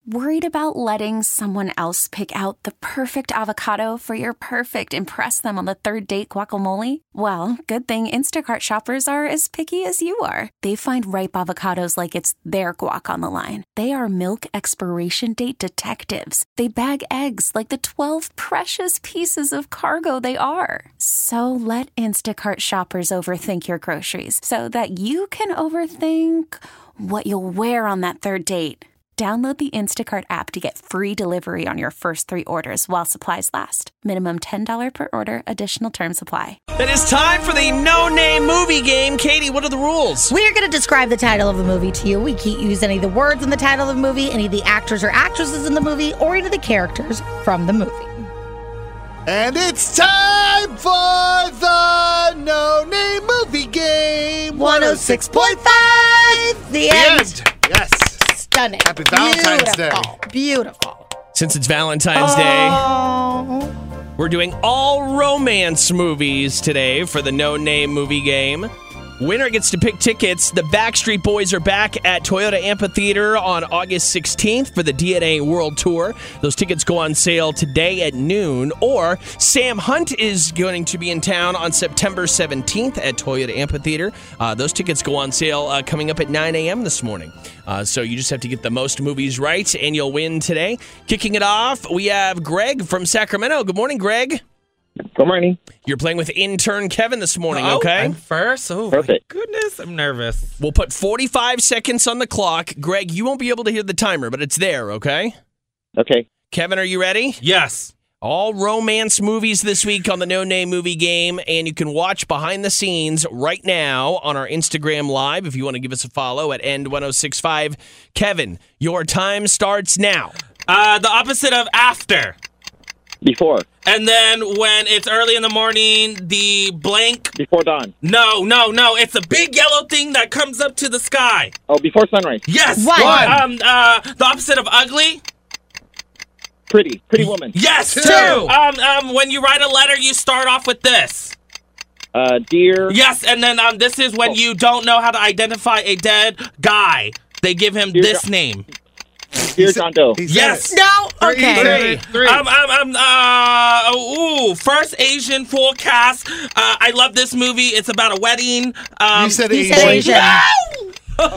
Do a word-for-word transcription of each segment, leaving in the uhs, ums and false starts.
Worried about letting someone else pick out the perfect avocado for your perfect impress them on the third date guacamole? Well, good thing Instacart shoppers are as picky as you are. They find ripe avocados like it's their guac on the line. They are milk expiration date detectives. They bag eggs like the twelve precious pieces of cargo they are. So let Instacart shoppers overthink your groceries so that you can overthink what you'll wear on that third date. Download the Instacart app to get free delivery on your first three orders while supplies last. Minimum ten dollars per order. Additional terms apply. It is time for the no-name movie game. Katie, what are the rules? We're going to describe the title of the movie to you. We can't use any of the words in the title of the movie, any of the actors or actresses in the movie, or any of the characters from the movie. And it's time for the no-name movie game. one oh six point five. The, The end. end. Yes. Stunning. Happy Valentine's Day. Beautiful. Beautiful. Since it's Valentine's Oh. Day, we're doing all romance movies today for the no-name movie game. Winner gets to pick tickets. The Backstreet Boys are back at Toyota Amphitheater on August sixteenth for the D N A World Tour. Those tickets go on sale today at noon. Or Sam Hunt is going to be in town on September seventeenth at Toyota Amphitheater. Uh, those tickets go on sale uh, coming up at nine a.m. this morning. Uh, so you just have to get the most movies right, and you'll win today. Kicking it off, we have Greg from Sacramento. Good morning, Greg. Good morning. You're playing with intern Kevin this morning, oh, okay? I'm first? Oh, Perfect. my goodness. I'm nervous. We'll put forty-five seconds on the clock. Greg, you won't be able to hear the timer, but it's there, okay? Okay. Kevin, are you ready? Yes. All romance movies this week on the No Name Movie Game, and you can watch behind the scenes right now on our Instagram Live if you want to give us a follow at end one oh six five. Kevin, your time starts now. Uh, the opposite of after. Before. And then when it's early in the morning, the blank. Before dawn. No, no, no. It's a big yellow thing that comes up to the sky. Oh, before sunrise. Yes. One. Um, uh, the opposite of ugly. Pretty. Pretty woman. Yes. Two. Two. Um, um, when you write a letter, you start off with this. Uh, dear. Yes, and then um, this is when Oh. you don't know how to identify a dead guy. They give him Dear this John- name. Dear John Doe. He said Yes. it. No. Three, Okay. three, three. Um, um, um, uh, ooh, first Asian full cast. Uh, I love this movie. It's about a wedding. Um, you said He Asian. said Asian. um,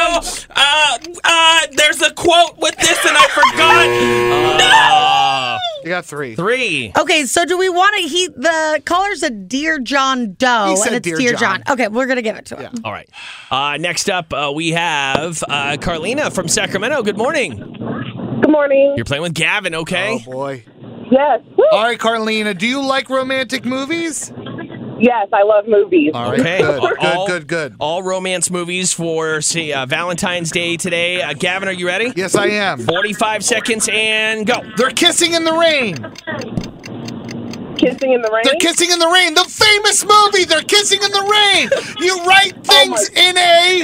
uh, uh, there's a quote with this and I forgot. Uh, You got three. Three. Okay, so do we want to? He the caller said Dear John Doe, He said and it's Dear Dear John. John. Okay, we're gonna give it to him. All right. Uh, next up, uh, we have uh, Carlina from Sacramento. Good morning. Good morning. You're playing with Gavin, okay? Oh, boy. Yes. Woo! All right, Carlina, do you like romantic movies? Yes, I love movies. All right, Okay. good, good, all, good, good. All romance movies for, say, uh, Valentine's Day today. Uh, Gavin, are you ready? Yes, I am. forty-five seconds and go. They're kissing in the rain. Kissing in the rain. They're kissing in the rain. The famous movie, They're Kissing in the Rain. You write things in a...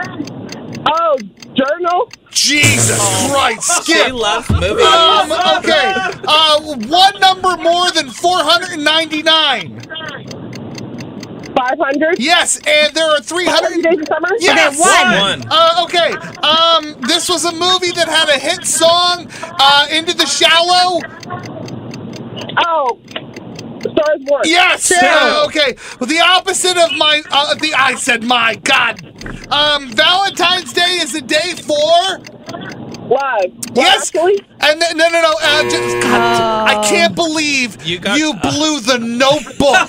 Oh, journal. Jesus Christ, She Skip. loves movies. Um, okay. Uh, one number more than four hundred ninety-nine. Five hundred. Yes, and there are three hundred... Days of summer. Yes! Okay, one. Uh, okay. Um, this was a movie that had a hit song, uh, Into the Shallow. Oh, Stars Born. Yes! Two. Uh, okay. Well, the opposite of my, uh, the, I said my, God. Um, Valentine's Day is a day for... Live. Yes! Well, actually, And then, no, no, no. Uh, just, God, I can't believe You you, got- blew the Notebook.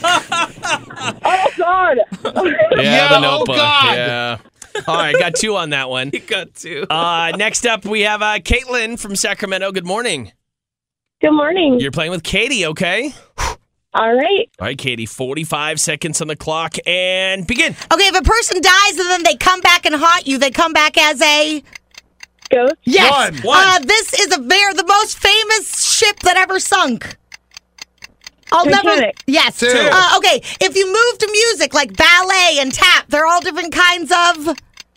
oh God. Yeah, the oh, Notebook. God. Yeah. All right, got two on that one. You got two. Uh, next up, we have uh, Caitlin from Sacramento. Good morning. Good morning. You're playing with Katie, okay? All right. All right, Katie, forty-five seconds on the clock and begin. Okay, if a person dies and then they come back and haunt you, they come back as a Ghost. yes. One. One. Uh, this is a very the most famous ship that ever sunk. I'll never. Titanic. Yes. Two. Uh, okay, if you move to music like ballet and tap, they're all different kinds of.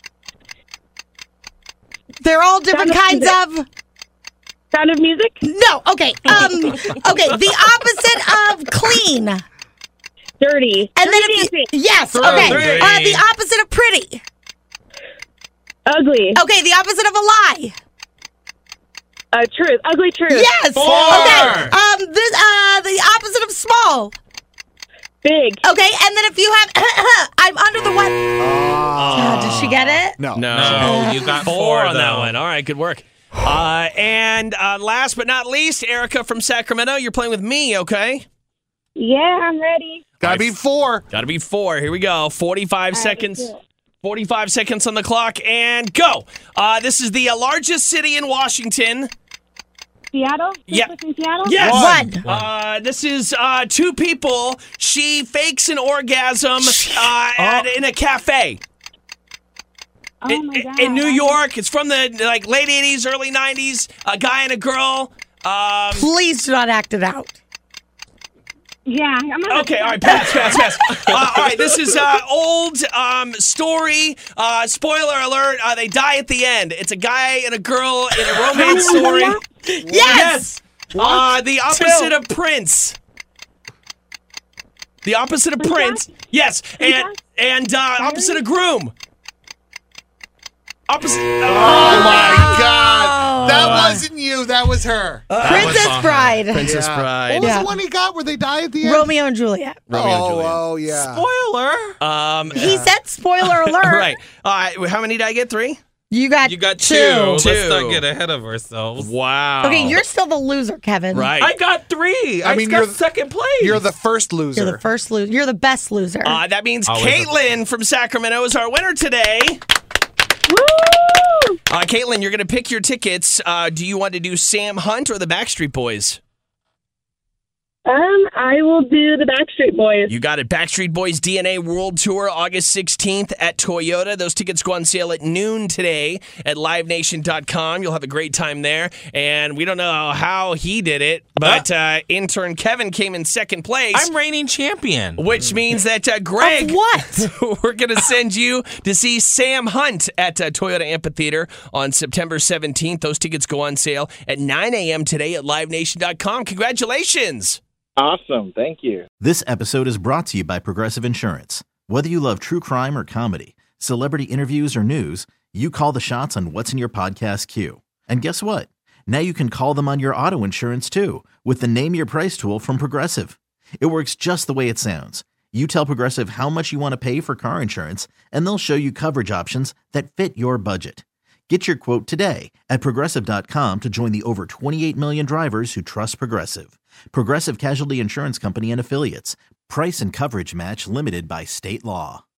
They're all different Sound of kinds music. of. Sound of Music. No. Okay. Um. Okay. The opposite of clean. And Dirty. then Dirty if you, Dancing. yes. Three. Okay. Three. Uh, the opposite of pretty. Ugly. Okay. The opposite of a lie. Uh, truth. Ugly truth. Yes. Four. Okay. Um, this uh, the opposite of small. Big. Okay, and then if you have, I'm under the weather. Uh, did she get it? No. No. No, you got Four four, on that though. one. All right, good work. Uh, and uh, last but not least, Erica from Sacramento, you're playing with me, okay? Yeah, I'm ready. Gotta be four. Got to be four. Here we go. forty-five All right, seconds. let's do it. forty-five seconds on the clock, and go. Uh, this is the uh, largest city in Washington. Seattle? Yeah. Christmas in Seattle? Yes. One. Uh, this is uh, two people. She fakes an orgasm uh, at, in a cafe. Oh, in, my God. in New York. It's from the like late eighties, early nineties. A guy and a girl. Um, Please do not act it out. Yeah. I'm gonna okay, all right, pass, pass, pass. Uh, all right, this is uh, old um, story. Uh, spoiler alert: uh, they die at the end. It's a guy and a girl in a romance story. Yes. Uh, the opposite of Prince. The opposite of Prince. Yes, and and uh, opposite of groom. Opposite. Oh my God. That wasn't you. That was her. Princess was Bride. Princess Yeah. Bride. What was Yeah. the one he got where they die at the end? Romeo and Juliet. Romeo and oh, Juliet. oh, yeah. Spoiler. Um, He said spoiler alert. right. Uh, how many did I get? Three. You got You got two. two. Two. Let's not get ahead of ourselves. Wow. Okay, you're still the loser, Kevin. right. I got three. I, I mean, got you're the- second place. You're the first loser. You're the first loser. You're the best loser. Uh, that means Always Caitlin from Sacramento is our winner today. Woo! Uh, Caitlin, you're going to pick your tickets. Uh, do you want to do Sam Hunt or the Backstreet Boys? Um, I will do the Backstreet Boys. You got it. Backstreet Boys D N A World Tour, August sixteenth at Toyota. Those tickets go on sale at noon today at live nation dot com. You'll have a great time there. And we don't know how he did it, but uh, intern Kevin came in second place. I'm reigning champion. Which means that uh, Greg, Of what? we're going to send you to see Sam Hunt at uh, Toyota Amphitheater on September seventeenth. Those tickets go on sale at nine a.m. today at live nation dot com. Congratulations. Awesome. Thank you. This episode is brought to you by Progressive Insurance. Whether you love true crime or comedy, celebrity interviews or news, you call the shots on what's in your podcast queue. And guess what? Now you can call them on your auto insurance too with the Name Your Price tool from Progressive. It works just the way it sounds. You tell Progressive how much you want to pay for car insurance, and they'll show you coverage options that fit your budget. Get your quote today at progressive dot com to join the over twenty-eight million drivers who trust Progressive. Progressive Casualty Insurance Company and Affiliates. Price and coverage match limited by state law.